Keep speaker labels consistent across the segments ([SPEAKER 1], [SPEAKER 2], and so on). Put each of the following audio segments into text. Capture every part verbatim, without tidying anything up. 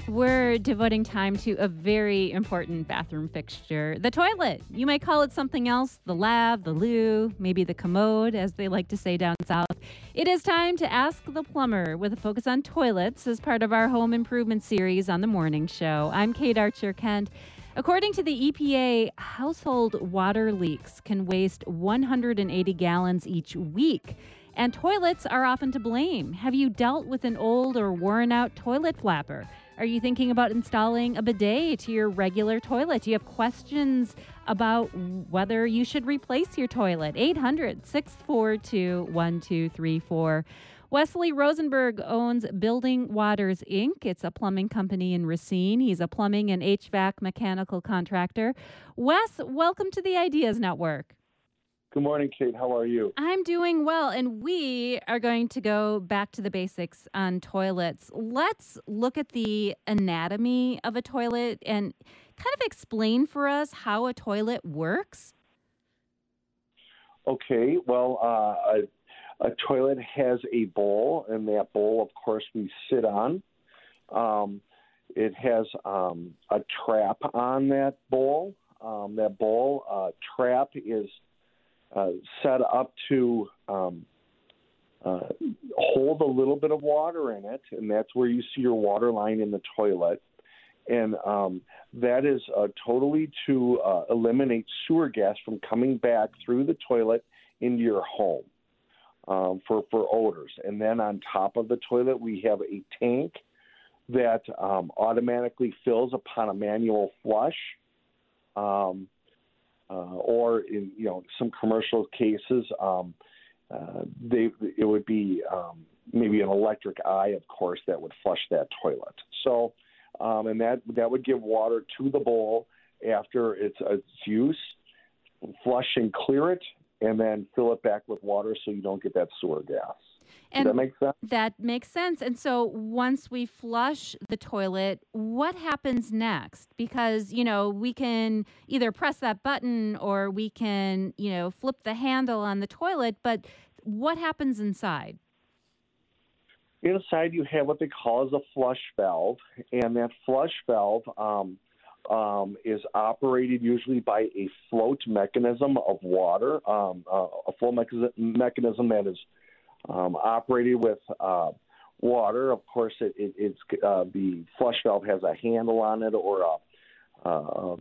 [SPEAKER 1] We're devoting time to a very important bathroom fixture, the toilet. You might call it something else, the lab, the loo, maybe the commode, as they like to say down south. It is time to Ask the Plumber with a focus on toilets as part of our home improvement series on the morning show. I'm Kate Archer-Kent. According to the E P A, household water leaks can waste one hundred eighty gallons each week, and toilets are often to blame. Have you dealt with an old or worn-out toilet flapper? Are you thinking about installing a bidet to your regular toilet? Do you have questions about whether you should replace your toilet? eight hundred, six four two, one two three four. Wesley Rosenberg owns Building Waters, Incorporated. It's a plumbing company in Racine. He's a plumbing and H V A C mechanical contractor. Wes, welcome to the Ideas Network.
[SPEAKER 2] Good morning, Kate. How are you?
[SPEAKER 1] I'm doing well, and we are going to go back to the basics on toilets. Let's look at the anatomy of a toilet and kind of explain for us how a toilet works.
[SPEAKER 2] Okay, well, uh, a, a toilet has a bowl, and that bowl, of course, we sit on. Um, it has um, a trap on that bowl. Um, that bowl uh, trap is Uh, set up to um, uh, hold a little bit of water in it, and that's where you see your water line in the toilet. And um, that is uh, totally to uh, eliminate sewer gas from coming back through the toilet into your home um, for, for odors. And then on top of the toilet, we have a tank that um, automatically fills upon a manual flush. Um, Uh, or in you know some commercial cases, um, uh, they it would be um, maybe an electric eye, of course, that would flush that toilet. So, um, and that that would give water to the bowl after its, its use, flush and clear it, and then fill it back with water so you don't get that sewer gas. Does
[SPEAKER 1] And
[SPEAKER 2] that make sense?
[SPEAKER 1] That makes sense. And so once we flush the toilet, what happens next? Because, you know, we can either press that button or we can, you know, flip the handle on the toilet. But what happens inside?
[SPEAKER 2] Inside, you have what they call as a flush valve, and that flush valve um, um, is operated usually by a float mechanism of water, um, uh, a flow mechanism, mechanism that is Um, operated with uh, water. Of course, it, it, it's uh, the flush valve has a handle on it or a, um,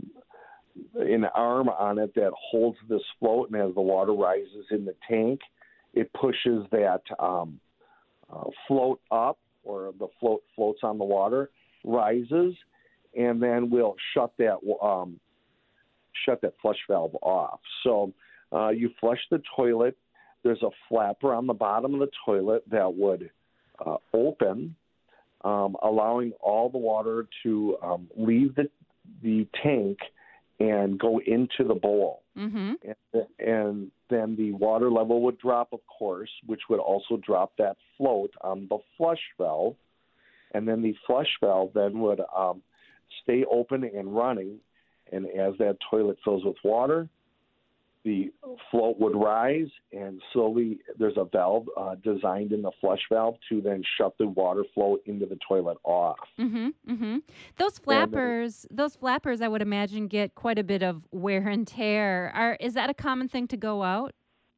[SPEAKER 2] an arm on it that holds this float, and as the water rises in the tank, it pushes that um, uh, float up, or the float floats on the water, rises, and then we'll shut that um, shut that flush valve off. So uh, you flush the toilet. There's a flapper on the bottom of the toilet that would uh, open, um, allowing all the water to um, leave the, the tank and go into the bowl.
[SPEAKER 1] Mm-hmm.
[SPEAKER 2] And, and then the water level would drop, of course, which would also drop that float on the flush valve. And then the flush valve then would um, stay open and running. And as that toilet fills with water, the float would rise, and slowly there's a valve uh, designed in the flush valve to then shut the water flow into the toilet off.
[SPEAKER 1] Mm-hmm, mm-hmm. Those flappers, then, those flappers, I would imagine, get quite a bit of wear and tear. Are, is that a common thing to go out?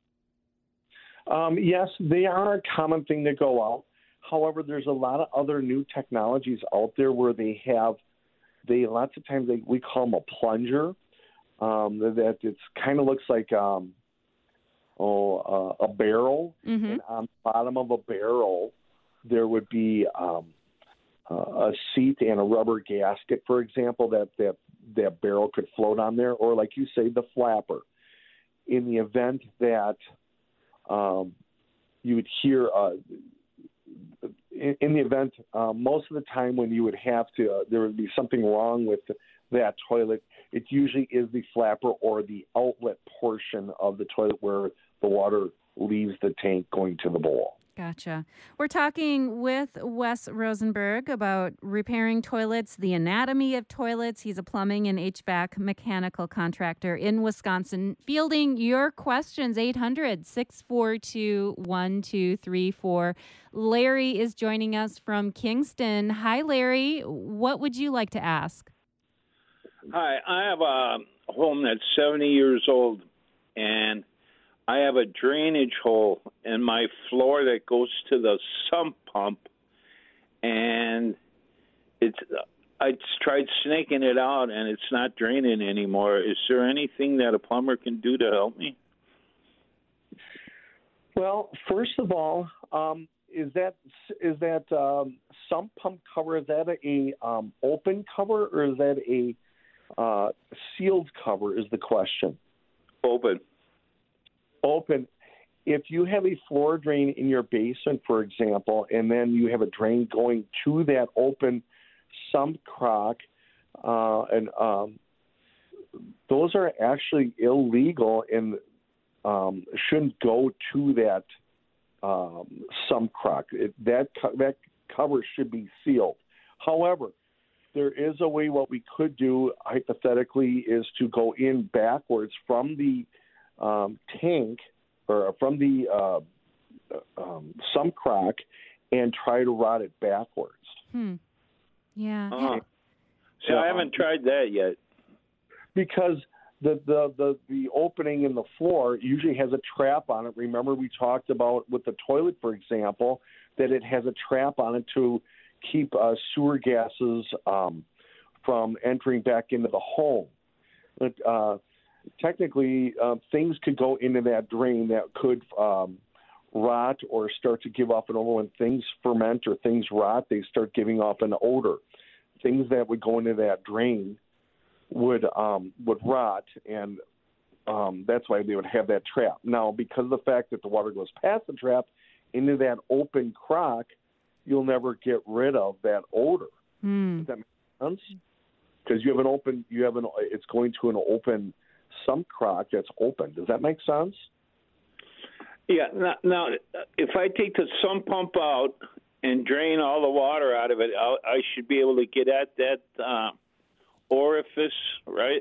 [SPEAKER 2] Um, yes, they are a common thing to go out. However, there's a lot of other new technologies out there where they have, they lots of times they, we call them a plunger. Um, that it kind of looks like um, oh, uh, a barrel,
[SPEAKER 1] mm-hmm.
[SPEAKER 2] and on the bottom of a barrel there would be um, uh, a seat and a rubber gasket, for example, that, that that barrel could float on there, or like you say, the flapper. In the event that um, you would hear, uh, in, in the event, uh, most of the time when you would have to, uh, there would be something wrong with the, that toilet, it usually is the flapper or the outlet portion of the toilet where the water leaves the tank going to the bowl.
[SPEAKER 1] Gotcha. We're talking with Wes Rosenberg about repairing toilets, the anatomy of toilets. He's a plumbing and H V A C mechanical contractor in Wisconsin. Fielding your questions, eight hundred, six four two, one two three four. Larry is joining us from Kingston. Hi, Larry. What would you like to ask?
[SPEAKER 3] Hi, I have a home that's seventy years old, and I have a drainage hole in my floor that goes to the sump pump, and it's I tried snaking it out, and it's not draining anymore. Is there anything that a plumber can do to help me?
[SPEAKER 2] Well, first of all, um, is that is that um, sump pump cover, is that a um, open cover or is that a uh, sealed cover is the question?
[SPEAKER 3] Open.
[SPEAKER 2] Open. If you have a floor drain in your basement, for example, and then you have a drain going to that open sump crock, uh, and um, those are actually illegal and um, shouldn't go to that um, sump crock. It, that co- that cover should be sealed. However, there is a way. What we could do hypothetically is to go in backwards from the Um, tank or from the uh, um, sump crock and try to rot it backwards.
[SPEAKER 1] Hmm. Yeah.
[SPEAKER 3] Uh-huh. See, I haven't tried that yet.
[SPEAKER 2] Because the, the, the, the opening in the floor usually has a trap on it. Remember we talked about with the toilet, for example, that it has a trap on it to keep uh, sewer gases um, from entering back into the home. But, uh, technically, uh, things could go into that drain that could um, rot or start to give off an odor. When things ferment or things rot, they start giving off an odor. Things that would go into that drain would um, would rot, and um, that's why they would have that trap. Now, because of the fact that the water goes past the trap into that open crock, you'll never get rid of that odor.
[SPEAKER 1] Hmm.
[SPEAKER 2] Does that make sense? Because you have an open, you have an, it's going to an open sump crock that's open. Does that make sense?
[SPEAKER 3] Yeah. Now, now if I take the sump pump out and drain all the water out of it, I'll, I should be able to get at that uh, orifice, right?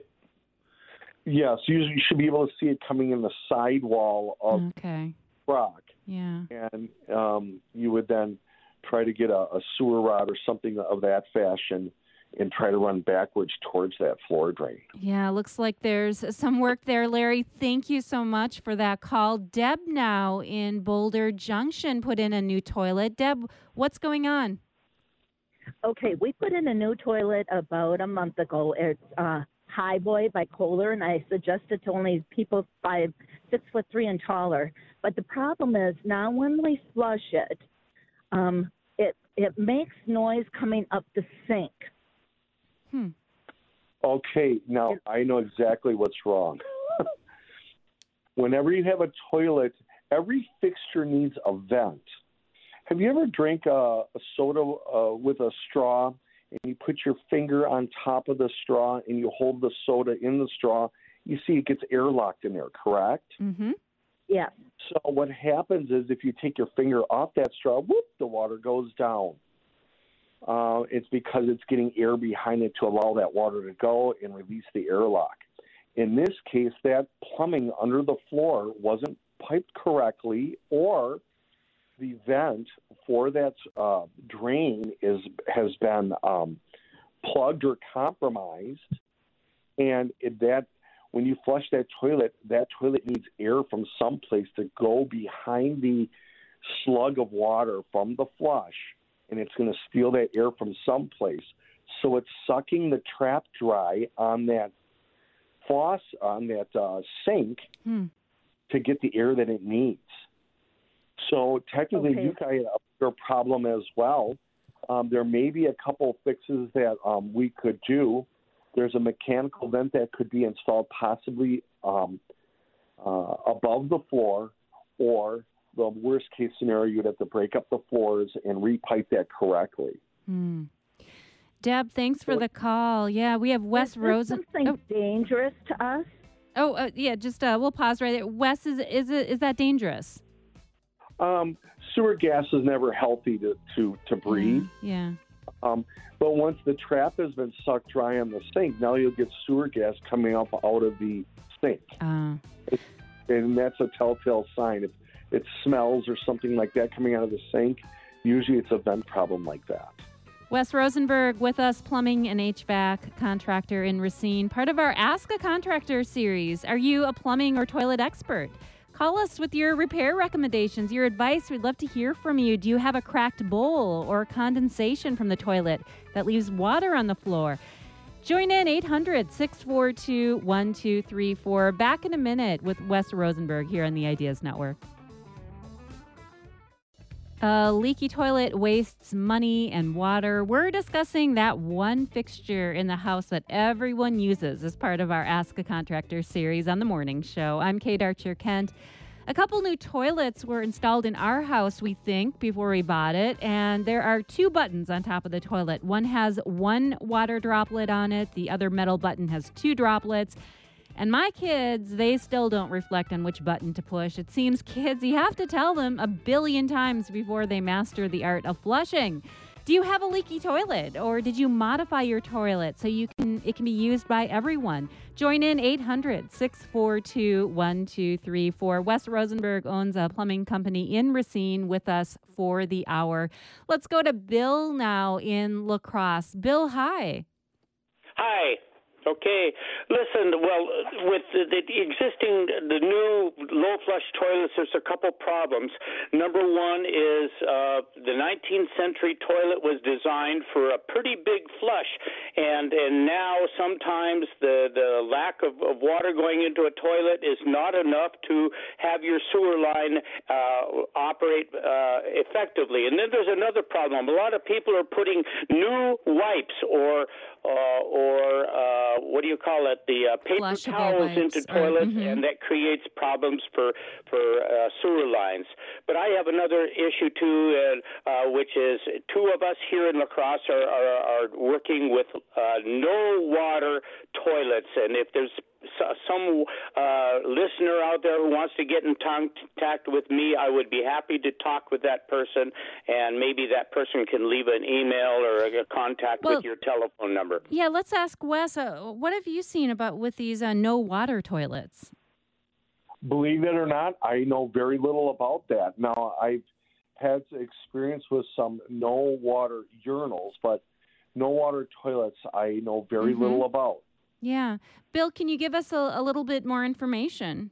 [SPEAKER 2] Yes. You, you should be able to see it coming in the sidewall of
[SPEAKER 1] Okay.
[SPEAKER 2] the crock.
[SPEAKER 1] Yeah.
[SPEAKER 2] And um, you would then try to get a, a sewer rod or something of that fashion and try to run backwards towards that floor drain.
[SPEAKER 1] Yeah, looks like there's some work there, Larry. Thank you so much for that call. Deb now in Boulder Junction put in a new toilet. Deb, what's going on?
[SPEAKER 4] Okay, we put in a new toilet about a month ago. It's uh, High Boy by Kohler, and I suggest it to only people five, six foot three and taller. But the problem is now when we flush it, um, it it makes noise coming up the sink.
[SPEAKER 1] Hmm.
[SPEAKER 2] Okay, now I know exactly what's wrong. Whenever you have a toilet, every fixture needs a vent. Have you ever drank a, a soda uh, with a straw and you put your finger on top of the straw and you hold the soda in the straw? You see it gets airlocked in there, correct?
[SPEAKER 1] Mm-hmm.
[SPEAKER 4] Yeah.
[SPEAKER 2] So what happens is if you take your finger off that straw, whoop, the water goes down. Uh, it's because it's getting air behind it to allow that water to go and release the airlock. In this case, that plumbing under the floor wasn't piped correctly, or the vent for that uh, drain is has been um, plugged or compromised, and it, that when you flush that toilet, that toilet needs air from someplace to go behind the slug of water from the flush, and it's going to steal that air from someplace. So it's sucking the trap dry on that faucet, on that uh, sink,
[SPEAKER 1] Hmm.
[SPEAKER 2] to get the air that it needs. So technically,
[SPEAKER 4] Okay.
[SPEAKER 2] you got a problem as well. Um, there may be a couple fixes that um, we could do. There's a mechanical vent that could be installed possibly um, uh, above the floor, or the worst case scenario, you'd have to break up the floors and repipe that correctly.
[SPEAKER 1] Hmm. Deb, thanks for the call. Yeah, we have Wes
[SPEAKER 4] Is this
[SPEAKER 1] Rosen.
[SPEAKER 4] something
[SPEAKER 1] Oh,
[SPEAKER 4] dangerous to us?
[SPEAKER 1] oh uh, yeah, just uh, we'll pause right there. Wes, is is it is that dangerous?
[SPEAKER 2] Um, sewer gas is never healthy to, to, to breathe.
[SPEAKER 1] Yeah.
[SPEAKER 2] Um, but once the trap has been sucked dry on the sink, now you'll get sewer gas coming up out of the sink.
[SPEAKER 1] Uh,
[SPEAKER 2] And that's a telltale sign. If it smells or something like that coming out of the sink, usually it's a vent problem like that.
[SPEAKER 1] Wes Rosenberg with us, plumbing and H V A C contractor in Racine, part of our Ask a Contractor series. Are you a plumbing or toilet expert? Call us with your repair recommendations, your advice. We'd love to hear from you. Do you have a cracked bowl or condensation from the toilet that leaves water on the floor? Join in eight hundred, six four two, one two three four. Back in a minute with Wes Rosenberg here on the Ideas Network. A leaky toilet wastes money and water. We're discussing that one fixture in the house that everyone uses as part of our Ask a Contractor series on the morning show. I'm Kate Archer-Kent. A couple new toilets were installed in our house, we think, before we bought it. And there are two buttons on top of the toilet. One has one water droplet on it. The other metal button has two droplets. And my kids, they still don't reflect on which button to push. It seems kids, you have to tell them a billion times before they master the art of flushing. Do you have a leaky toilet, or did you modify your toilet so you can it can be used by everyone? Join in eight hundred, six four two, one two three four. Wes Rosenberg owns a plumbing company in Racine with us for the hour. Let's go to Bill now in La Crosse. Bill, hi.
[SPEAKER 5] Hi. Okay. Listen, well, with the, the existing, the new low flush toilets, there's a couple problems. Number one is uh, the nineteenth century toilet was designed for a pretty big flush, and and now sometimes the, the lack of, of water going into a toilet is not enough to have your sewer line uh, operate uh, effectively. And then there's another problem. A lot of people are putting new wipes or uh, or uh, what do you call it, the uh, paper
[SPEAKER 1] Flushable
[SPEAKER 5] towels
[SPEAKER 1] wipes,
[SPEAKER 5] into
[SPEAKER 1] or-
[SPEAKER 5] toilets,
[SPEAKER 1] mhm.
[SPEAKER 5] and that creates problems for, for uh, sewer lines. But I have another issue, too, uh, uh, which is two of us here in La Crosse are, are, are working with uh, no-water toilets, and if there's some uh, listener out there who wants to get in contact with me, I would be happy to talk with that person, and maybe that person can leave an email or a contact
[SPEAKER 1] Well,
[SPEAKER 5] with your telephone number.
[SPEAKER 1] Yeah, let's ask Wes, uh, what have you seen about with these uh, no water toilets?
[SPEAKER 2] Believe it or not, I know very little about that. Now, I've had experience with some no water urinals, but no water toilets I know very
[SPEAKER 1] Mhm.
[SPEAKER 2] little about.
[SPEAKER 1] Yeah. Bill, can you give us a, a little bit more information?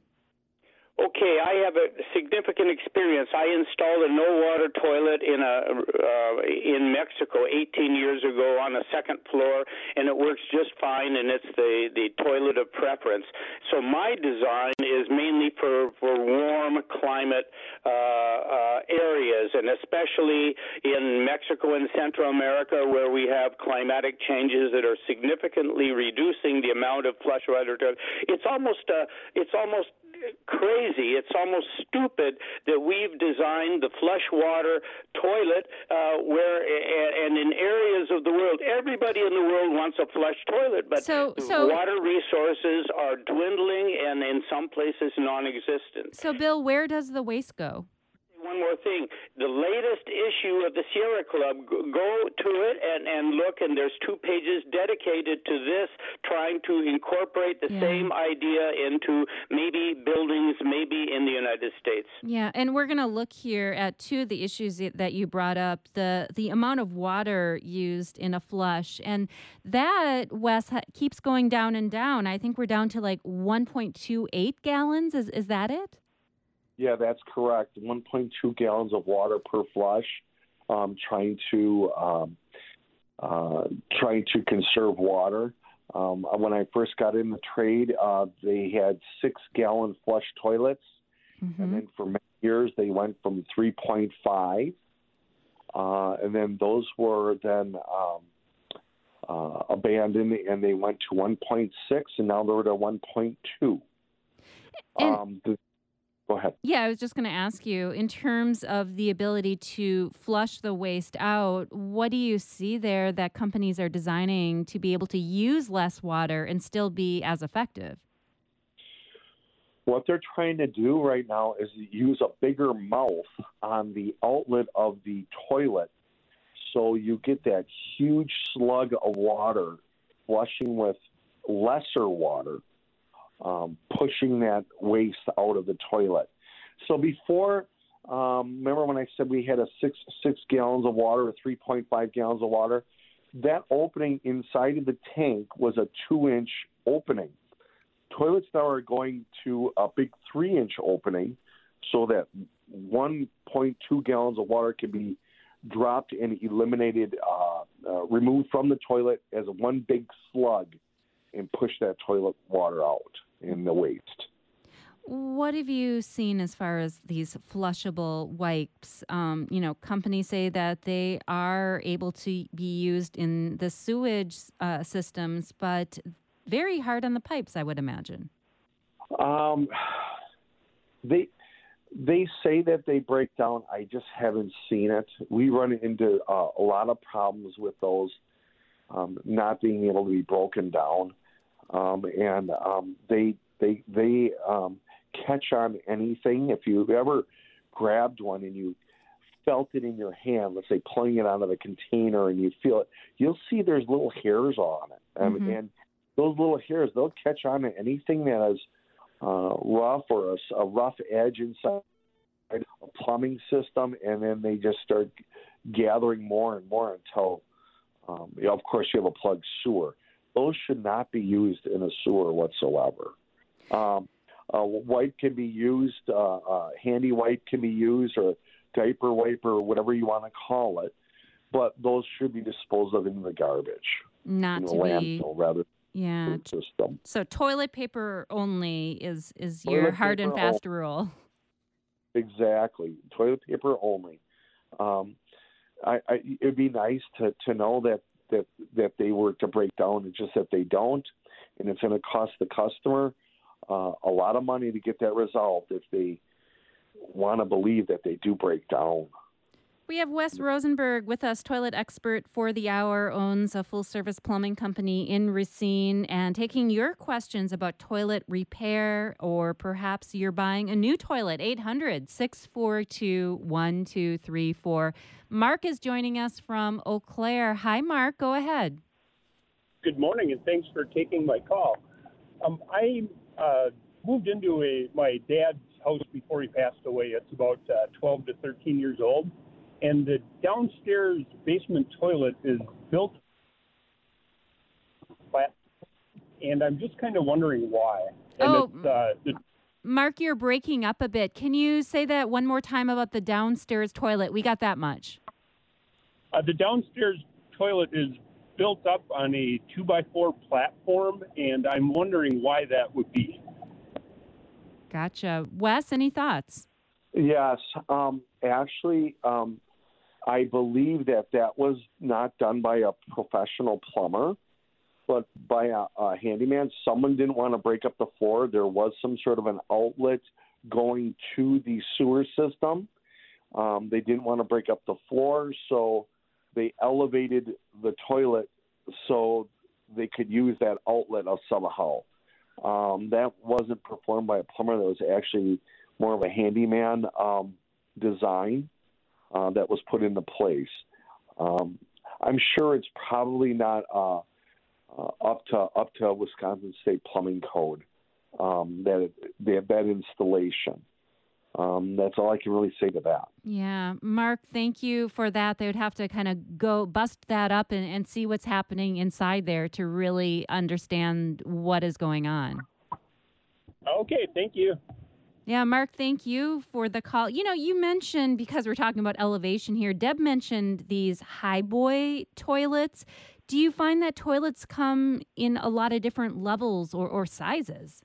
[SPEAKER 5] Okay, I have a significant experience. I installed a no-water toilet in a uh, in Mexico eighteen years ago on a second floor, and it works just fine, and it's the, the toilet of preference. So my design is mainly for, for warm climate uh, uh, areas, and especially in Mexico and Central America, where we have climatic changes that are significantly reducing the amount of flush water. It's almost uh, it's almost crazy. It's almost stupid that we've designed the flush water toilet uh, where, and in areas of the world, everybody in the world wants a flush toilet, but
[SPEAKER 1] So- so-
[SPEAKER 5] water resources are dwindling and in some places non-existent.
[SPEAKER 1] So, Bill, where does the waste go?
[SPEAKER 5] One more thing. The latest issue of the Sierra Club, go to it and, and look, and there's two pages dedicated to this, trying to incorporate the
[SPEAKER 1] Yeah.
[SPEAKER 5] same idea into maybe buildings, maybe in the United States.
[SPEAKER 1] Yeah, and we're going to look here at two of the issues that that you brought up, the the amount of water used in a flush. And that, Wes, ha- keeps going down and down. I think we're down to like one point two eight gallons. Is, is that it?
[SPEAKER 2] Yeah, that's correct. one point two gallons of water per flush. Um, trying to um, uh, trying to conserve water. Um, when I first got in the trade, uh, they had six-gallon flush toilets,
[SPEAKER 1] Mm-hmm.
[SPEAKER 2] and then for many years they went from three point five, uh, and then those were then um, uh, abandoned, and they went to one point six, and now they're at one point two.
[SPEAKER 1] And-
[SPEAKER 2] Um, the, go ahead.
[SPEAKER 1] Yeah, I was just going to ask you, in terms of the ability to flush the waste out, what do you see there that companies are designing to be able to use less water and still be as effective?
[SPEAKER 2] What they're trying to do right now is use a bigger mouth on the outlet of the toilet, so you get that huge slug of water flushing with lesser water, um, pushing that waste out of the toilet. So before, um, remember when I said we had a six six gallons of water or three point five gallons of water? That opening inside of the tank was a two-inch opening. Toilets now are going to a big three-inch opening so that one point two gallons of water can be dropped and eliminated, uh, uh, removed from the toilet as one big slug and push that toilet water out in the waste.
[SPEAKER 1] What have you seen as far as these flushable wipes? Um, you know, companies say that they are able to be used in the sewage uh, systems, but very hard on the pipes, I would imagine.
[SPEAKER 2] Um, they they say that they break down. I just haven't seen it. We run into uh, a lot of problems with those um, not being able to be broken down, um, and um, they they they um, catch on anything. If you ever grabbed one and you felt it in your hand, let's say pulling it out of the container, and you feel it, you'll see there's little hairs on it, um,
[SPEAKER 1] Mm-hmm.
[SPEAKER 2] and those little hairs, they'll catch on to anything that is uh, rough or a, a rough edge inside a plumbing system, and then they just start gathering more and more until, um, you know, of course, you have a plugged sewer. Those should not be used in a sewer whatsoever. Um, a wipe can be used, uh, a handy wipe can be used, or diaper wipe, or whatever you want to call it, but those should be disposed of in the garbage.
[SPEAKER 1] Not
[SPEAKER 2] in the
[SPEAKER 1] to be...
[SPEAKER 2] landfill, rather.
[SPEAKER 1] Yeah.
[SPEAKER 2] System.
[SPEAKER 1] So toilet paper only is, is
[SPEAKER 2] Toilet
[SPEAKER 1] your hard and
[SPEAKER 2] paper
[SPEAKER 1] fast rule.
[SPEAKER 2] Exactly. Toilet paper only. Um, I, I, it'd be nice to, to know that, that, that they were to break down. It's just that they don't, and it's going to cost the customer uh, a lot of money to get that resolved if they want to believe that they do break down.
[SPEAKER 1] We have Wes Rosenberg with us, toilet expert for the hour, owns a full-service plumbing company in Racine, and taking your questions about toilet repair, or perhaps you're buying a new toilet. eight hundred, six four two, one two three four. Mark is joining us from Eau Claire. Hi, Mark. Go ahead.
[SPEAKER 6] Good morning, and thanks for taking my call. Um, I uh, moved into a my dad's house before he passed away. It's about uh, twelve to thirteen years old. And the downstairs basement toilet is built flat, and I'm just kind of wondering why. And
[SPEAKER 1] oh,
[SPEAKER 6] it's, uh, the,
[SPEAKER 1] Mark, you're breaking up a bit. Can you say that one more time about the downstairs toilet? We got that much.
[SPEAKER 6] Uh, the downstairs toilet is built up on a two by four platform, and I'm wondering why that would be.
[SPEAKER 1] Gotcha. Wes, any thoughts?
[SPEAKER 2] Yes. Um, actually, um, I believe that that was not done by a professional plumber, but by a, a handyman. Someone didn't want to break up the floor. There was some sort of an outlet going to the sewer system. Um, they didn't want to break up the floor, so they elevated the toilet so they could use that outlet of somehow. Um, that wasn't performed by a plumber. That was actually more of a handyman um, design uh, that was put into place. Um, I'm sure it's probably not uh, uh, up to up to Wisconsin State Plumbing Code um, that that that installation. Um, that's all I can really say to that.
[SPEAKER 1] Yeah. Mark, thank you for that. They would have to kind of go bust that up and, and see what's happening inside there to really understand what is going on.
[SPEAKER 6] Okay, thank you.
[SPEAKER 1] Yeah, Mark, thank you for the call. You know, you mentioned, because we're talking about elevation here, Deb mentioned these high boy toilets. Do you find that toilets come in a lot of different levels or, or sizes?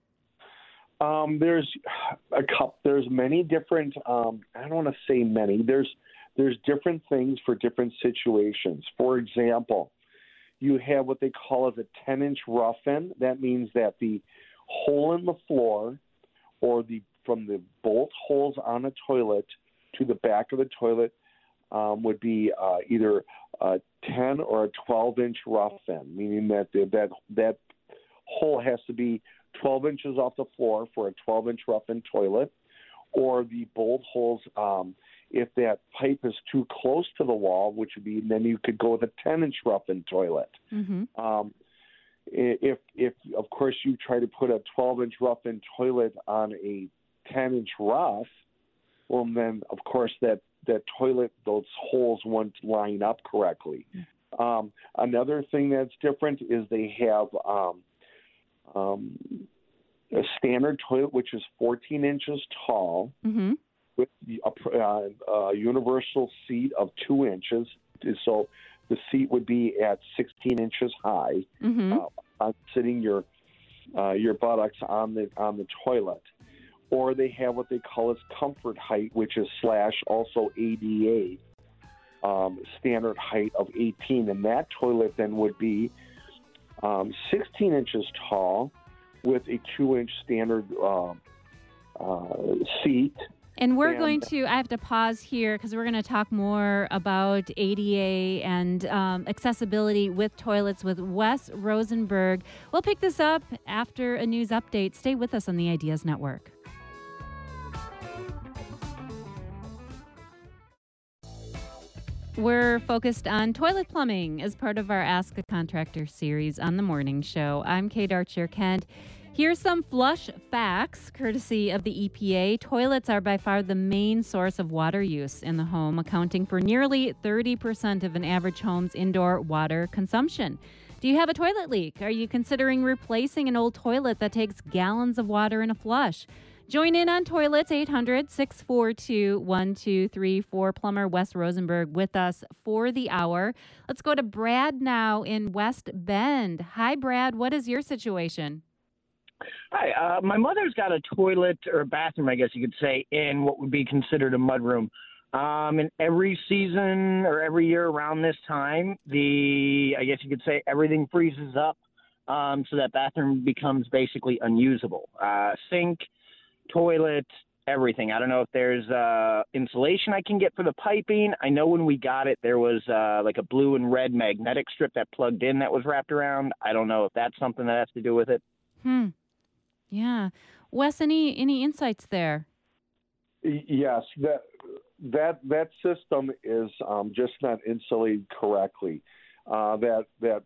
[SPEAKER 2] Um, there's a couple, there's many different, um, I don't want to say many, there's, there's different things for different situations. For example, you have what they call as a ten inch rough-in. That means that the hole in the floor, or the from the bolt holes on a toilet to the back of the toilet um, would be uh, either a ten or a twelve inch rough-in, meaning that the, that that hole has to be twelve inches off the floor for a twelve-inch rough-in toilet, or the bolt holes. Um, if that pipe is too close to the wall, which would be, then you could go with a ten-inch rough-in toilet.
[SPEAKER 1] Mm-hmm.
[SPEAKER 2] Um, if, if of course, you try to put a twelve-inch rough-in toilet on a ten-inch rough, well, then, of course, that, that toilet, those holes won't line up correctly. Um, another thing that's different is they have um, um, a standard toilet, which is fourteen inches tall,
[SPEAKER 1] Mm-hmm.
[SPEAKER 2] with a, uh, a universal seat of two inches. So the seat would be at sixteen inches high,
[SPEAKER 1] Mm-hmm.
[SPEAKER 2] uh, on sitting your uh, your buttocks on the on the toilet. Or they have what they call its comfort height, which is slash also A D A um, standard height of eighteen, and that toilet then would be um, sixteen inches tall with a two-inch standard uh, uh, seat.
[SPEAKER 1] And we're
[SPEAKER 2] And-
[SPEAKER 1] going to, I have to pause here because we're going to talk more about A D A and um, accessibility with toilets with Wes Rosenberg. We'll pick this up after a news update. Stay with us on the Ideas Network. We're focused on toilet plumbing as part of our Ask a Contractor series on the morning show. I'm Kate Archer-Kent. Here's some flush facts, courtesy of the E P A. Toilets are by far the main source of water use in the home, accounting for nearly thirty percent of an average home's indoor water consumption. Do you have a toilet leak? Are you considering replacing an old toilet that takes gallons of water in a flush? Join in on toilets, eight hundred, six four two, one two three four. Plumber Wes Rosenberg with us for the hour. Let's go to Brad now in West Bend. Hi, Brad. What is your situation?
[SPEAKER 7] Hi, uh, my mother's got a toilet or a bathroom, I guess you could say, in what would be considered a mudroom. Um, and every season or every year around this time, the I guess you could say everything freezes up, um, so that bathroom becomes basically unusable. Uh, sink, toilet, everything. I don't know if there's uh, insulation I can get for the piping. I know when we got it, there was uh, like a blue and red magnetic strip that plugged in that was wrapped around. I don't know if that's something that has to do with it.
[SPEAKER 1] Hmm. Yeah. Wes, any, any insights there?
[SPEAKER 2] Yes, that that that system is um, just not insulated correctly. Uh, that that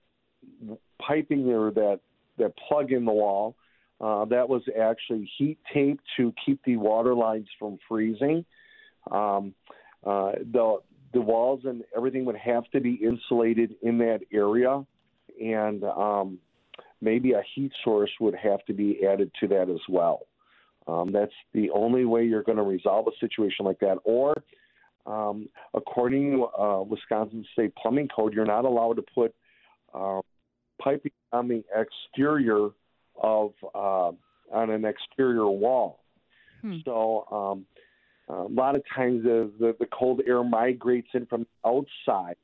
[SPEAKER 2] piping or that that plug in the wall, uh, that was actually heat taped to keep the water lines from freezing. Um, uh, the the walls and everything would have to be insulated in that area, and um, maybe a heat source would have to be added to that as well. Um, that's the only way you're going to resolve a situation like that. Or, um, according to uh, Wisconsin State Plumbing Code, you're not allowed to put uh, piping on the exterior of uh, on an exterior wall.
[SPEAKER 1] Hmm.
[SPEAKER 2] So um, a lot of times the, the, the cold air migrates in from the outside,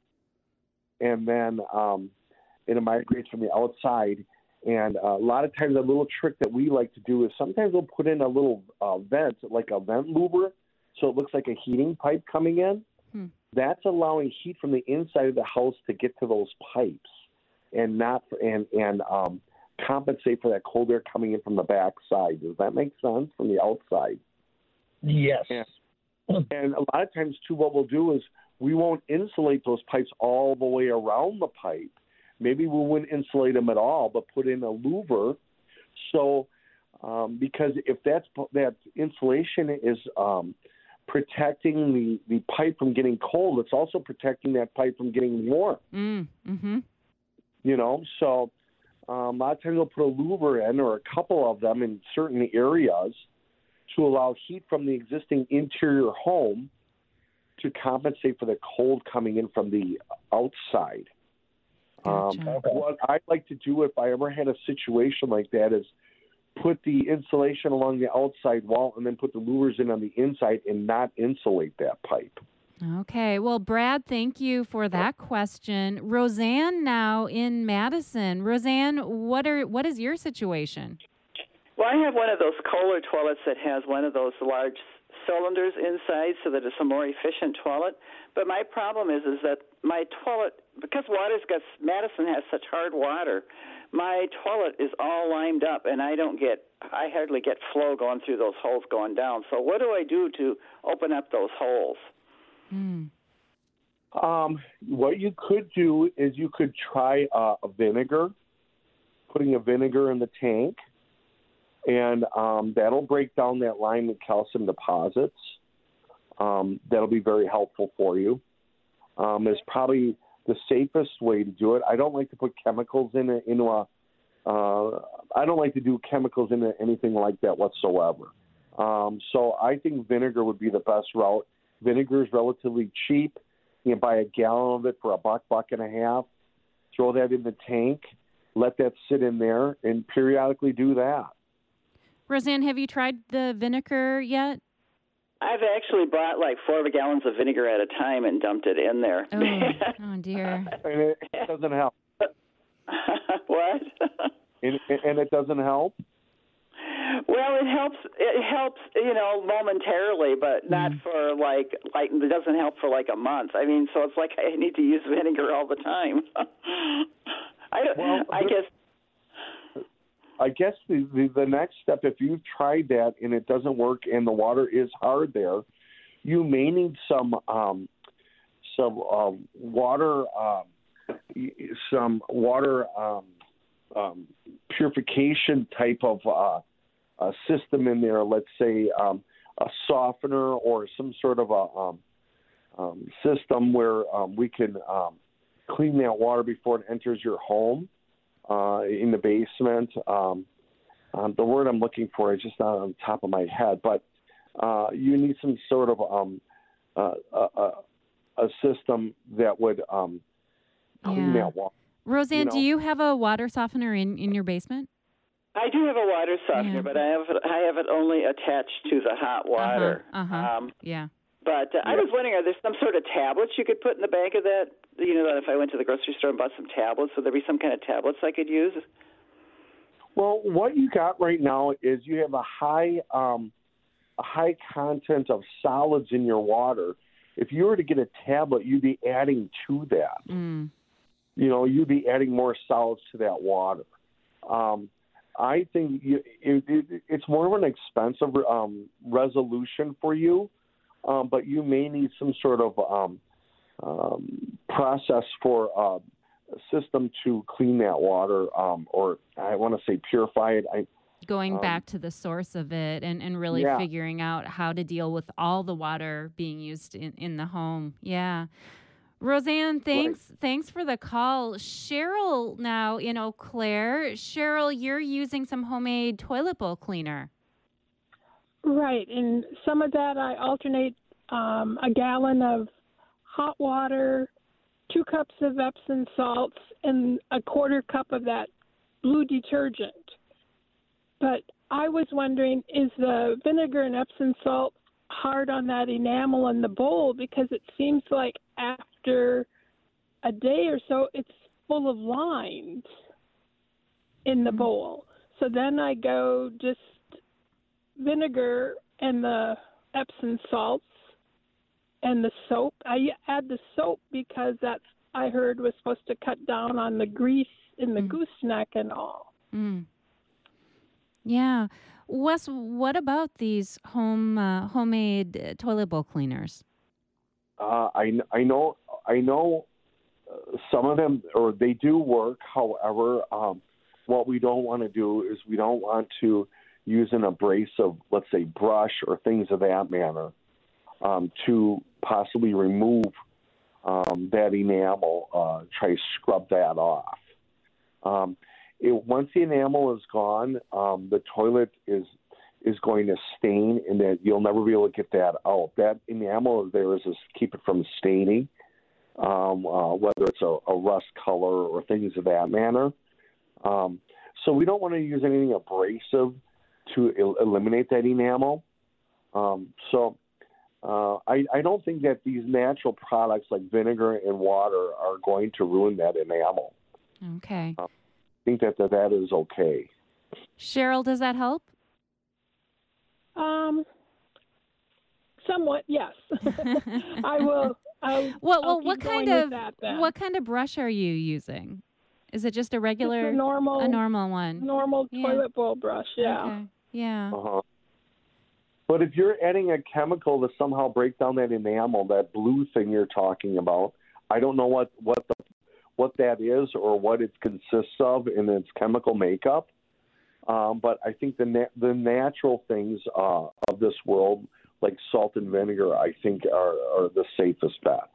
[SPEAKER 2] and then um, it migrates from the outside. And uh, a lot of times a little trick that we like to do is sometimes we'll put in a little uh, vent, like a vent louver, so it looks like a heating pipe coming in.
[SPEAKER 1] Hmm. That's
[SPEAKER 2] allowing heat from the inside of the house to get to those pipes and not and and um, compensate for that cold air coming in from the back side. Does that make sense from the outside?
[SPEAKER 7] Yes.
[SPEAKER 2] And, and a lot of times, too, what we'll do is we won't insulate those pipes all the way around the pipe. Maybe we wouldn't insulate them at all, but put in a louver. So, um, because if that's that insulation is um, protecting the, the pipe from getting cold, it's also protecting that pipe from getting warm.
[SPEAKER 1] Mm, mm-hmm.
[SPEAKER 2] You know, so um, a lot of times we'll put a louver in or a couple of them in certain areas to allow heat from the existing interior home to compensate for the cold coming in from the outside.
[SPEAKER 1] Gotcha.
[SPEAKER 2] Um, what I'd like to do if I ever had a situation like that is put the insulation along the outside wall and then put the louvers in on the inside and not insulate that pipe.
[SPEAKER 1] Okay. Well, Brad, thank you for that question. Roseanne now in Madison. Roseanne, what are what is your situation?
[SPEAKER 8] Well, I have one of those Kohler toilets that has one of those large cylinders inside so that it's a more efficient toilet. But my problem is is that my toilet, because water's got, Madison has such hard water, my toilet is all limed up, and I don't get, I hardly get flow going through those holes going down. So what do I do to open up those holes?
[SPEAKER 1] Mm.
[SPEAKER 2] Um, what you could do is you could try uh, a vinegar, putting a vinegar in the tank, and um, that'll break down that lime and calcium deposits. Um, that'll be very helpful for you. Um, it's probably the safest way to do it. I don't like to put chemicals in it, into a. Uh, I don't like to do chemicals into anything like that whatsoever. Um, so I think vinegar would be the best route. Vinegar is relatively cheap. You can buy a gallon of it for a buck, buck and a half. Throw that in the tank. Let that sit in there, and periodically do that.
[SPEAKER 1] Roseanne, have you tried the vinegar yet?
[SPEAKER 8] I've actually bought like four gallons of vinegar at a time and dumped it in there.
[SPEAKER 1] Oh, oh dear.
[SPEAKER 2] And it, it doesn't help.
[SPEAKER 8] What?
[SPEAKER 2] and, and it doesn't help?
[SPEAKER 8] Well, it helps. It helps, you know, momentarily, but not mm. for like like it doesn't help for like a month. I mean, so it's like I need to use vinegar all the time. I don't.
[SPEAKER 2] Well,
[SPEAKER 8] I guess.
[SPEAKER 2] I guess the, the the next step, if you've tried that and it doesn't work and the water is hard there, you may need some um, some um, water um, some water um, um, purification type of. Uh, A system in there, let's say um, a softener or some sort of a um, um, system where um, we can um, clean that water before it enters your home uh, in the basement. Um, um, the word I'm looking for is just not on the top of my head, but uh, you need some sort of um, uh, a, a system that would um, clean
[SPEAKER 1] yeah.
[SPEAKER 2] that water.
[SPEAKER 1] Roseanne,
[SPEAKER 2] you know?
[SPEAKER 1] do you have a water softener in, in your basement?
[SPEAKER 8] I do have a water softener,
[SPEAKER 1] yeah.
[SPEAKER 8] but I have it, I have it only attached to the hot water.
[SPEAKER 1] Uh-huh. Uh-huh.
[SPEAKER 8] Um,
[SPEAKER 1] yeah.
[SPEAKER 8] But uh,
[SPEAKER 2] yeah.
[SPEAKER 8] I was wondering, are there some sort of tablets you could put in the back of that? You know, that if I went to the grocery store and bought some tablets, would there be some kind of tablets I could use?
[SPEAKER 2] Well, what you got right now is you have a high um, a high content of solids in your water. If you were to get a tablet, you'd be adding to that.
[SPEAKER 1] Mm.
[SPEAKER 2] You know, you'd be adding more solids to that water. Um, I think you, it, it, it's more of an expensive um, resolution for you, um, but you may need some sort of um, um, process for uh, a system to clean that water, um, or I want to say purify it. I,
[SPEAKER 1] Going
[SPEAKER 2] um,
[SPEAKER 1] back to the source of it and, and really
[SPEAKER 2] yeah.
[SPEAKER 1] figuring out how to deal with all the water being used in, in the home. Yeah. Roseanne, thanks
[SPEAKER 2] Right.
[SPEAKER 1] thanks for the call. Cheryl now in Eau Claire. Cheryl, you're using some homemade toilet bowl cleaner.
[SPEAKER 9] Right, and some of that I alternate um, a gallon of hot water, two cups of Epsom salts, and a quarter cup of that blue detergent. But I was wondering, is the vinegar and Epsom salt hard on that enamel in the bowl? Because it seems like after a day or so, it's full of lines in the bowl. So then I go just vinegar and the Epsom salts and the soap. I add the soap because that's, I heard, was supposed to cut down on the grease in the mm. gooseneck and all.
[SPEAKER 1] Mm. Yeah. Wes, what about these home uh, homemade uh, toilet bowl cleaners?
[SPEAKER 2] Uh, I, I know I know uh, some of them, or they do work. However, um, what we don't want to do is we don't want to use an abrasive, let's say, brush or things of that manner um, to possibly remove um, that enamel, uh, try to scrub that off. Um, it, once the enamel is gone, um, the toilet is is going to stain, and that you'll never be able to get that out. That enamel is there is to keep it from staining, um, uh, whether it's a, a rust color or things of that manner. Um, so we don't want to use anything abrasive to el- eliminate that enamel. Um, so uh, I, I don't think that these natural products like vinegar and water are going to ruin that enamel.
[SPEAKER 1] Okay.
[SPEAKER 2] Uh, I think that, that that is okay.
[SPEAKER 1] Cheryl, does that help?
[SPEAKER 9] Um, Somewhat, yes. I will. I'll,
[SPEAKER 1] well,
[SPEAKER 9] I'll
[SPEAKER 1] well
[SPEAKER 9] keep
[SPEAKER 1] what
[SPEAKER 9] going
[SPEAKER 1] kind
[SPEAKER 9] with
[SPEAKER 1] of
[SPEAKER 9] that then.
[SPEAKER 1] what kind of brush are you using? Is it just a regular,
[SPEAKER 9] Just a normal,
[SPEAKER 1] a normal one?
[SPEAKER 9] normal
[SPEAKER 1] Yeah.
[SPEAKER 9] toilet bowl brush? Yeah.
[SPEAKER 1] Okay. Yeah.
[SPEAKER 2] Uh-huh. But if you're adding a chemical to somehow break down that enamel, that blue thing you're talking about, I don't know what what the what that is or what it consists of in its chemical makeup. Um, but I think the na- the natural things uh, of this world, like salt and vinegar, I think are, are the safest bet.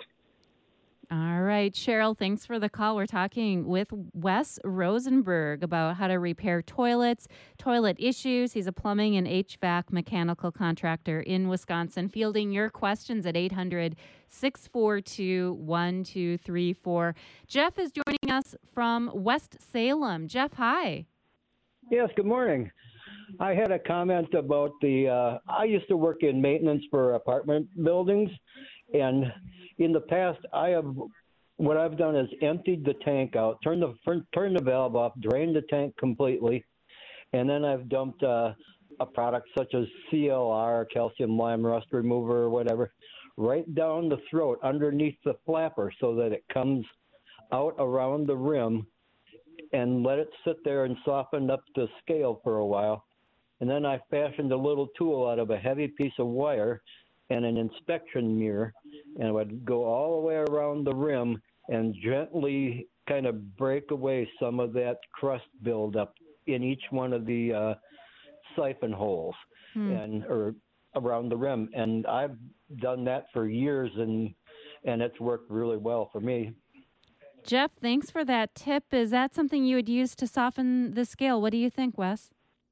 [SPEAKER 1] All right, Cheryl, thanks for the call. We're talking with Wes Rosenberg about how to repair toilets, toilet issues. He's a plumbing and H V A C mechanical contractor in Wisconsin, fielding your questions at eight hundred, six four two, one two three four. Jeff is joining us from West Salem. Jeff, hi.
[SPEAKER 10] Yes, good morning. I had a comment about the, uh, I used to work in maintenance for apartment buildings, and in the past, I have, what I've done is emptied the tank out, turned the, turned the valve off, drained the tank completely, and then I've dumped uh, a product such as C L R, calcium lime rust remover or whatever, right down the throat underneath the flapper so that it comes out around the rim, and let it sit there and soften up the scale for a while. And then I fashioned a little tool out of a heavy piece of wire and an inspection mirror, and I would go all the way around the rim and gently kind of break away some of that crust buildup in each one of the uh, siphon holes hmm. and or around the rim. And I've done that for years, and and it's worked really well for me.
[SPEAKER 1] Jeff, thanks for that tip. Is that something you would use to soften the scale? What do you think, Wes?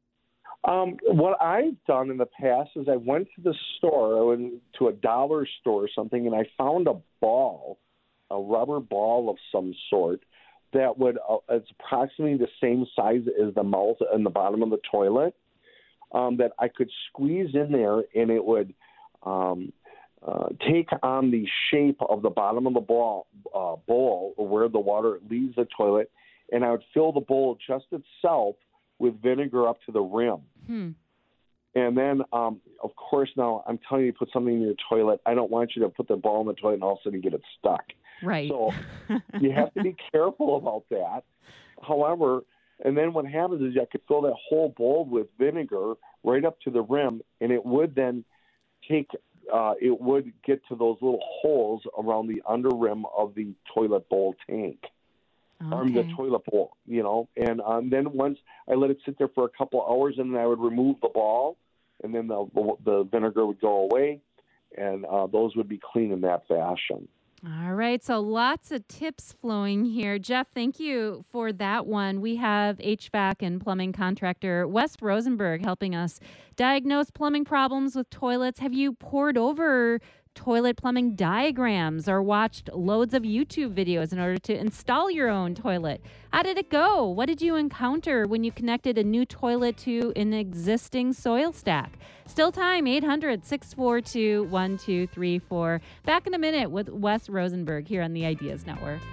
[SPEAKER 2] Um, what I've done in the past is I went to the store, I went to a dollar store or something, and I found a ball, a rubber ball of some sort that would, uh, it's approximately the same size as the mouth and the bottom of the toilet, um, that I could squeeze in there, and it would um, uh, take on the shape of the bottom of the ball, uh, bowl where the water leaves the toilet, and I would fill the bowl just itself with vinegar up to the rim. Hmm. And then, um, of course, now I'm telling you to put something in your toilet. I don't want you to put the ball in the toilet and all of a sudden get it stuck.
[SPEAKER 1] Right.
[SPEAKER 2] So you have to be careful about that. However, and then what happens is I could fill that whole bowl with vinegar right up to the rim, and it would then take, uh, it would get to those little holes around the under rim of the toilet bowl tank.
[SPEAKER 1] Okay.
[SPEAKER 2] Or the toilet bowl, you know, and um, then once I let it sit there for a couple hours, and then I would remove the ball, and then the the vinegar would go away, and uh, those would be clean in that fashion.
[SPEAKER 1] All right, so lots of tips flowing here. Jeff, thank you for that one. We have H V A C and plumbing contractor Wes Rosenberg helping us diagnose plumbing problems with toilets. Have you poured over toilet plumbing diagrams or watched loads of YouTube videos in order to install your own toilet? How did it go? What did you encounter when you connected a new toilet to an existing soil stack? Still time, eight hundred, six four two, one two three four. Back in a minute with Wes Rosenberg here on the Ideas Network.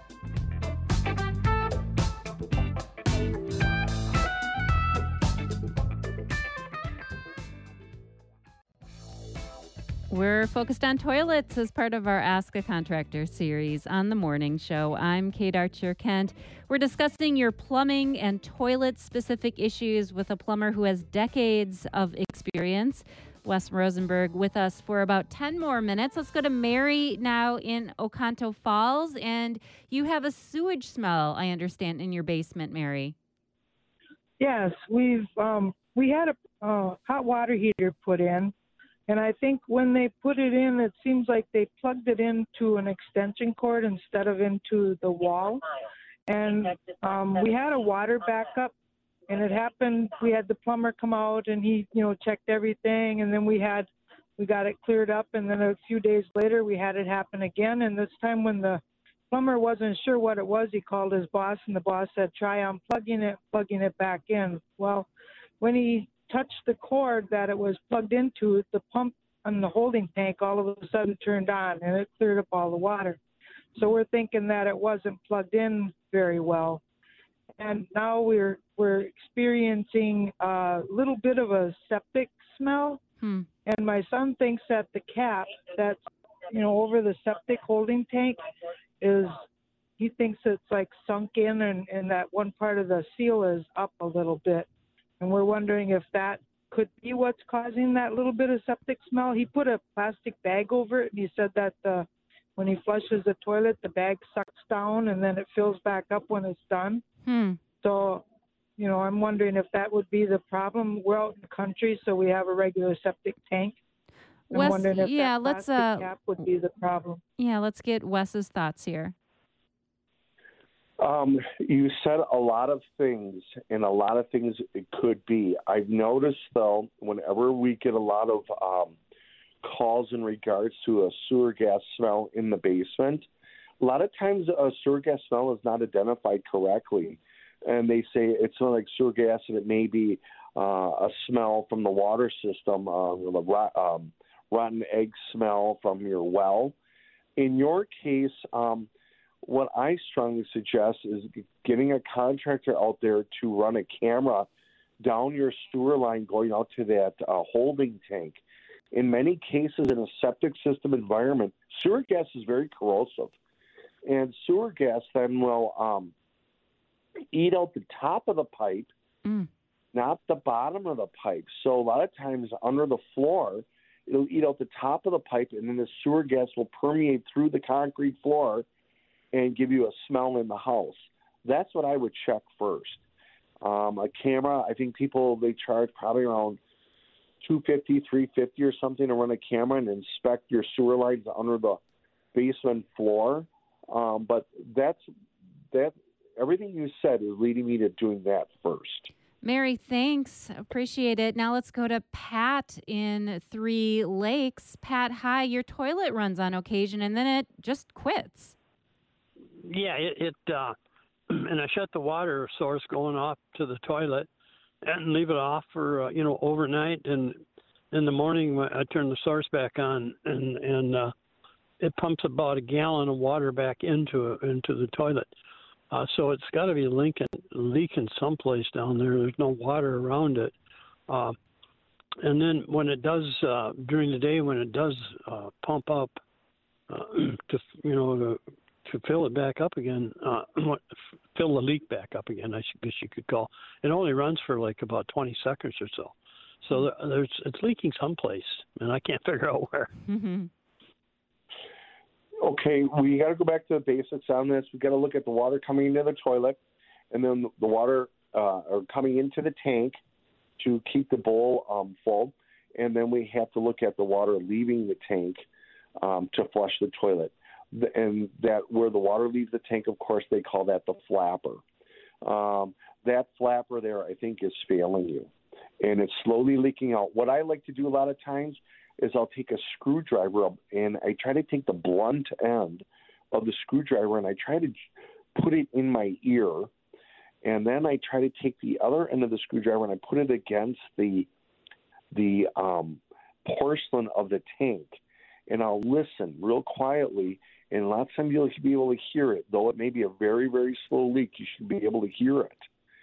[SPEAKER 1] We're focused on toilets as part of our Ask a Contractor series on the morning show. I'm Kate Archer-Kent. We're discussing your plumbing and toilet-specific issues with a plumber who has decades of experience. Wes Rosenberg with us for about ten more minutes. Let's go to Mary now in Oconto Falls. And you have a sewage smell, I understand, in your basement, Mary.
[SPEAKER 11] Yes, we've um, we had a uh, hot water heater put in. And I think when they put it in, it seems like they plugged it into an extension cord instead of into the wall. And um, we had a water backup, and it happened. We had the plumber come out, and he, you know, checked everything. And then we had, we got it cleared up. And then a few days later, we had it happen again. And this time, when the plumber wasn't sure what it was, he called his boss, and the boss said, "Try unplugging it, plugging it back in." Well, when he touched the cord that it was plugged into, the pump on the holding tank all of a sudden turned on, and it cleared up all the water. So we're thinking that it wasn't plugged in very well. And now we're we're experiencing a little bit of a septic smell.
[SPEAKER 1] Hmm.
[SPEAKER 11] And my son thinks that the cap that's, you know, over the septic holding tank is, he thinks it's like sunk in, and, and that one part of the seal is up a little bit. And we're wondering if that could be what's causing that little bit of septic smell. He put a plastic bag over it, and he said that the, when he flushes the toilet, the bag sucks down and then it fills back up when it's done.
[SPEAKER 1] Hmm.
[SPEAKER 11] So, you know, I'm wondering if that would be the problem. We're out in the country, so we have a regular septic tank. I'm
[SPEAKER 1] Wes,
[SPEAKER 11] wondering if
[SPEAKER 1] yeah,
[SPEAKER 11] that
[SPEAKER 1] let's
[SPEAKER 11] plastic
[SPEAKER 1] uh,
[SPEAKER 11] cap would be the problem.
[SPEAKER 1] yeah, let's get Wes's thoughts here.
[SPEAKER 2] Um, you said a lot of things, and a lot of things it could be. I've noticed, though, whenever we get a lot of um, calls in regards to a sewer gas smell in the basement, a lot of times a sewer gas smell is not identified correctly. And they say it smells like sewer gas, and it may be uh, a smell from the water system, uh, the rot, um, rotten egg smell from your well. In your case, um, what I strongly suggest is getting a contractor out there to run a camera down your sewer line going out to that uh, holding tank. In many cases, in a septic system environment, sewer gas is very corrosive. And sewer gas then will um, eat out the top of the pipe,
[SPEAKER 1] mm.
[SPEAKER 2] not the bottom of the pipe. So a lot of times under the floor, it'll eat out the top of the pipe, and then the sewer gas will permeate through the concrete floor and give you a smell in the house. That's what I would check first. Um, a camera, I think people, they charge probably around two hundred fifty dollars, three hundred fifty dollars or something to run a camera and inspect your sewer lines under the basement floor. Um, but that's that. Everything you said is leading me to doing that first.
[SPEAKER 1] Mary, thanks. Appreciate it. Now let's go to Pat in Three Lakes. Pat, hi. Your toilet runs on occasion and then it just quits.
[SPEAKER 12] Yeah, it, it uh, and I shut the water source going off to the toilet and leave it off for, uh, you know, overnight. And in the morning, I turn the source back on, and, and uh, it pumps about a gallon of water back into into the toilet. Uh, so it's got to be leaking, leaking someplace down there. There's no water around it. Uh, and then when it does, uh, during the day, when it does uh, pump up uh, to, you know, to, to fill it back up again, uh, fill the leak back up again, I guess you could call. It only runs for like about twenty seconds or so. So there's it's leaking someplace, and I can't figure out where.
[SPEAKER 1] Mm-hmm.
[SPEAKER 2] Okay, we got to go back to the basics on this. We got to look at the water coming into the toilet, and then the water uh, or coming into the tank to keep the bowl um, full, and then we have to look at the water leaving the tank um, to flush the toilet. And that where the water leaves the tank, of course, they call that the flapper. Um, that flapper there, I think, is failing you, and it's slowly leaking out. What I like to do a lot of times is I'll take a screwdriver up, and I try to take the blunt end of the screwdriver, and I try to put it in my ear, and then I try to take the other end of the screwdriver and I put it against the the um, porcelain of the tank, and I'll listen real quietly. And a lot of times you'll be able to hear it, though it may be a very, very slow leak. You should be able to hear it,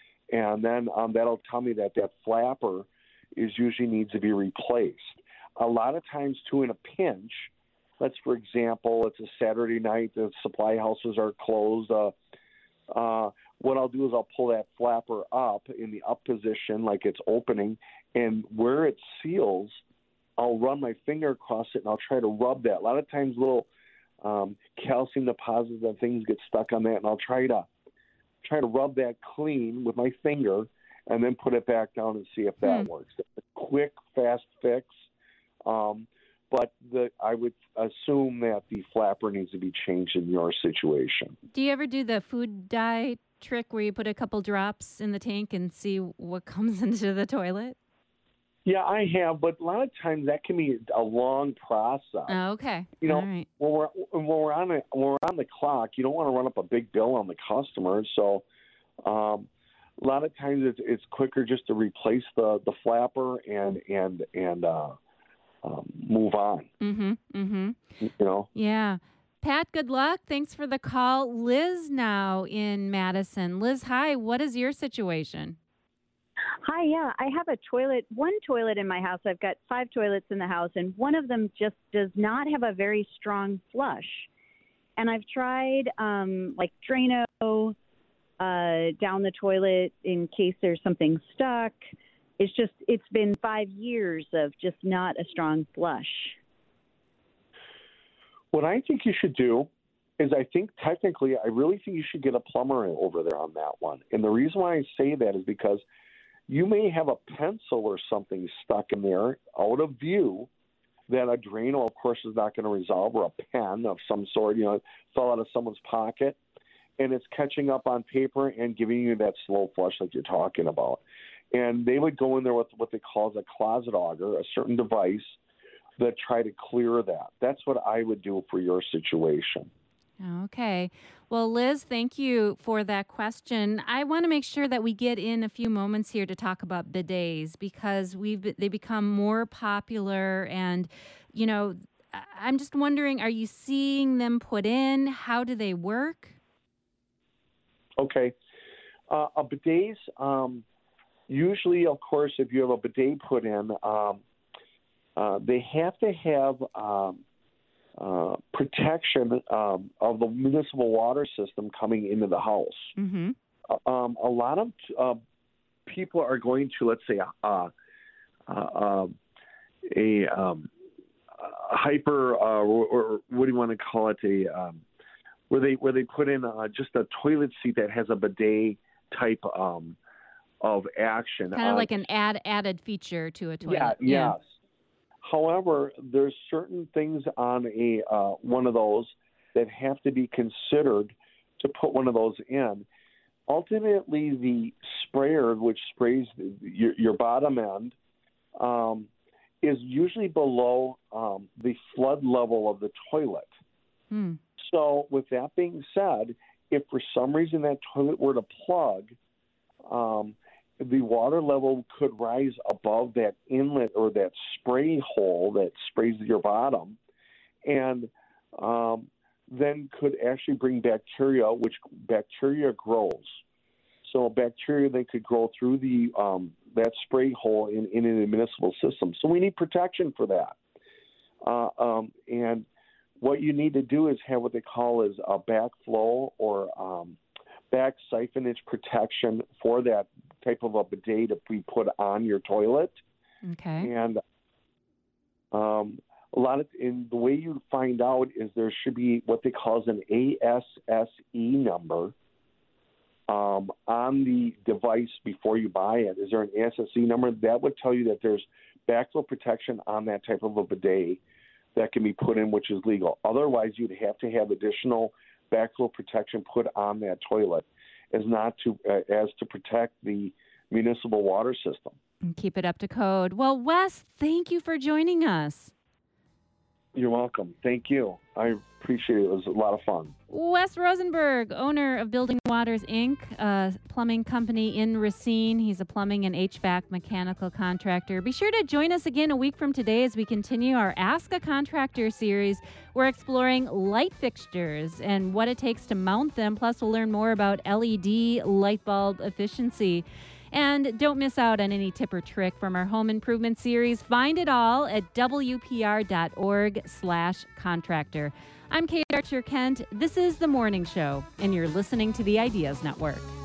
[SPEAKER 2] and then um, that'll tell me that that flapper is usually needs to be replaced. A lot of times, too, in a pinch, let's, for example, it's a Saturday night, the supply houses are closed. Uh, uh, what I'll do is I'll pull that flapper up in the up position like it's opening, and where it seals, I'll run my finger across it, and I'll try to rub that. A lot of times little um, calcium deposits and things get stuck on that, and I'll try to try to rub that clean with my finger and then put it back down and see if that
[SPEAKER 1] Hmm.
[SPEAKER 2] works. It's a quick, fast fix. Um, but the, I would assume that the flapper needs to be changed in your situation.
[SPEAKER 1] Do you ever do the food dye trick where you put a couple drops in the tank and see what comes into the toilet?
[SPEAKER 2] Yeah, I have, but a lot of times that can be a long process.
[SPEAKER 1] Oh, okay.
[SPEAKER 2] You know,
[SPEAKER 1] All right.
[SPEAKER 2] when we're when we're on a, when we're on the clock, you don't want to run up a big bill on the customer. So, um, a lot of times it's, it's quicker just to replace the, the flapper and and and uh, um, move on.
[SPEAKER 1] Mm-hmm. Mm-hmm.
[SPEAKER 2] You know.
[SPEAKER 1] Yeah. Pat, good luck. Thanks for the call. Liz now in Madison. Liz, hi. What is your situation?
[SPEAKER 13] Hi, yeah, I have a toilet, one toilet in my house. I've got five toilets in the house, and one of them just does not have a very strong flush. And I've tried um, like Drano uh, down the toilet in case there's something stuck. It's just, it's been five years of just not a strong flush.
[SPEAKER 2] What I think you should do is I think technically, I really think you should get a plumber over there on that one. And the reason why I say that is because you may have a pencil or something stuck in there out of view that a Drano, of course, is not going to resolve, or a pen of some sort, you know, fell out of someone's pocket, and it's catching up on paper and giving you that slow flush like you're talking about. And they would go in there with what they call a closet auger, a certain device that try to clear that. That's what I would do for your situation.
[SPEAKER 1] Okay. Well, Liz, thank you for that question. I want to make sure that we get in a few moments here to talk about bidets because we've they become more popular. And, you know, I'm just wondering, are you seeing them put in? How do they work?
[SPEAKER 2] Okay. Uh, a bidets, um, usually, of course, if you have a bidet put in, um, uh, they have to have um, Uh, protection um, of the municipal water system coming into the house.
[SPEAKER 1] Mm-hmm.
[SPEAKER 2] Uh, um, a lot of uh, people are going to, let's say, uh, uh, a, um, a hyper, uh, or, or what do you want to call it, a um, where they where they put in uh, just a toilet seat that has a bidet type um, of action.
[SPEAKER 1] Kind of
[SPEAKER 2] uh,
[SPEAKER 1] like an add, added feature to a toilet.
[SPEAKER 2] Yeah,
[SPEAKER 1] yeah.
[SPEAKER 2] yes. However, there's certain things on a uh, one of those that have to be considered to put one of those in. Ultimately, the sprayer, which sprays your, your bottom end, um, is usually below um, the flood level of the toilet.
[SPEAKER 1] Hmm.
[SPEAKER 2] So with that being said, if for some reason that toilet were to plug, um, the water level could rise above that inlet or that spray hole that sprays your bottom, and um, then could actually bring bacteria, which bacteria grows. So bacteria then could grow through the um, that spray hole in, in a municipal system. So we need protection for that. Uh, um, and what you need to do is have what they call is a backflow or um, back siphonage protection for that type of a bidet to be put on your toilet.
[SPEAKER 1] Okay.
[SPEAKER 2] And um, a lot of, in the way you find out is there should be what they call an A S S E number um, on the device before you buy it. Is there an A S S E number? That would tell you that there's backflow protection on that type of a bidet that can be put in, which is legal. Otherwise, you'd have to have additional backflow protection put on that toilet as not to uh, as to protect the municipal water system.
[SPEAKER 1] And keep it up to code. Well, Wes, thank you for joining us.
[SPEAKER 2] You're welcome. Thank you. I appreciate it. It was a lot of fun.
[SPEAKER 1] Wes Rosenberg, owner of Building Waters, Incorporated, a plumbing company in Racine. He's a plumbing and H V A C mechanical contractor. Be sure to join us again a week from today as we continue our Ask a Contractor series. We're exploring light fixtures and what it takes to mount them. Plus, we'll learn more about L E D light bulb efficiency. And don't miss out on any tip or trick from our home improvement series. Find it all at W P R dot org slash contractor. I'm Kate Archer-Kent. This is The Morning Show, and you're listening to the Ideas Network.